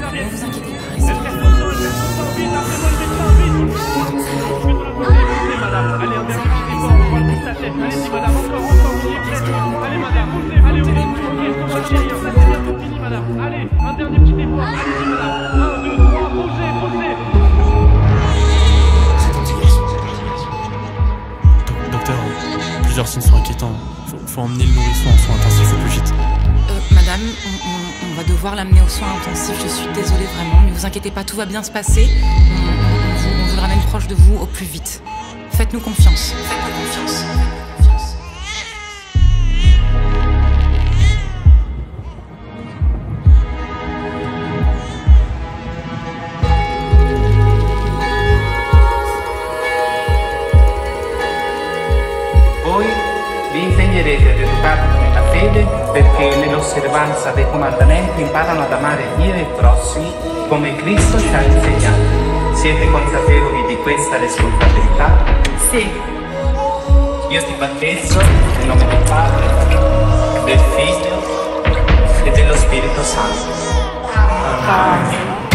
Ne vous inquiétez pas. Allez, un dernier petit effort, on voit toute sa tête. Allez-y, madame, encore, vous y êtes prête. Allez, madame, poussez, allez, on va chérir, ça c'est bientôt fini, madame. Allez, un dernier petit effort, allez-y, madame. 1, 2, 3, bougez, bougez. Docteur, plusieurs signes sont inquiétants. Faut emmener le nourrisson en soins intensifs au plus vite. Madame, on va devoir l'amener aux soins intensifs. Je suis désolée vraiment. Ne vous inquiétez pas, tout va bien se passer. On vous le ramène proche de vous au plus vite. Faites-nous confiance. Faites-nous confiance. Voi vi impegnerete ad educarvi nella fede perché nell'osservanza dei comandamenti imparano ad amare Dio e i prossimi come Cristo ci ha insegnato. Siete consapevoli di questa responsabilità? Sì. Io ti battezzo nel nome del Padre, del Figlio e dello Spirito Santo. Amen.